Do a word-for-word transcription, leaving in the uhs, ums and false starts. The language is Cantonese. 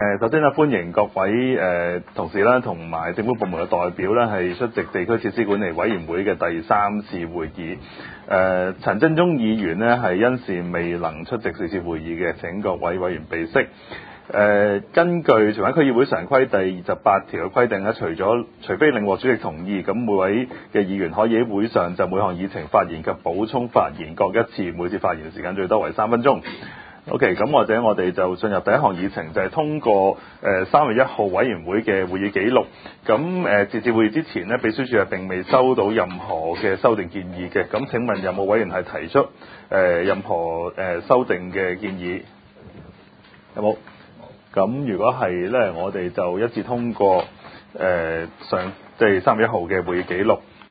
誒，首先咧歡迎各位誒、呃、同事啦，同埋政府部門嘅代表咧，係出席地區設施管理委員會嘅第三次會議。誒、呃，陳振中議員呢係因事未能出席是次會議嘅，請各位委員備悉。誒、呃，根據荃灣區議會常規第二十八條嘅規定咧，除咗除非領獲主席同意，咁每位嘅議員可以喺會上就每項議程發言及補充發言各一次，每次發言時間最多為三分鐘。OK，咁或者我哋就進入第一項議程，就係、是、通過誒三月一號委員會嘅會議記錄。咁誒、呃、截至會議之前呢，秘書處係並未收到任何嘅修訂建議嘅。咁請問有冇委員係提出誒、呃、任何誒、呃、修訂嘅建議？有冇？咁如果係咧，我哋就一致通過誒、呃、上即係三月一號嘅會議記錄。